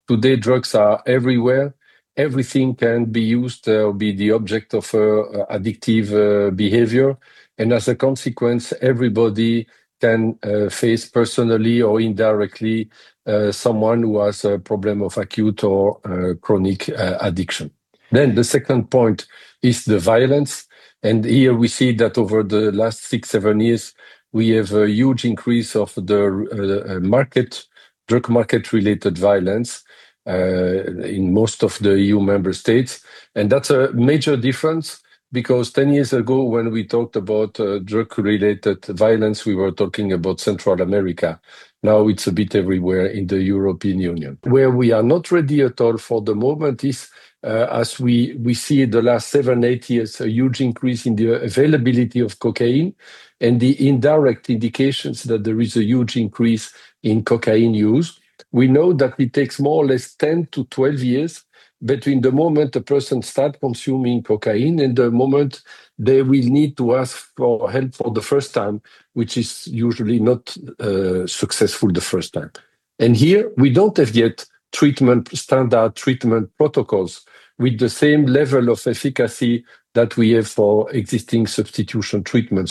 Today, drugs are everywhere. Everything can be used or be the object of addictive behavior. And as a consequence, everybody can face personally or indirectly someone who has a problem of acute or chronic addiction. Then the second point is the violence. And here we see that over the last 6-7 years, we have a huge increase of the drug market-related violence in most of the EU member states. And that's a major difference because 10 years ago, when we talked about drug-related violence, we were talking about Central America. Now it's a bit everywhere in the European Union. Where we are not ready at all for the moment is, as we see the last 7-8 years, a huge increase in the availability of cocaine and the indirect indications that there is a huge increase in cocaine use. We know that it takes more or less 10 to 12 years between the moment a person starts consuming cocaine and the moment they will need to ask for help for the first time, which is usually not successful the first time. And here we don't have yet standard treatment protocols with the same level of efficacy that we have for existing substitution treatments.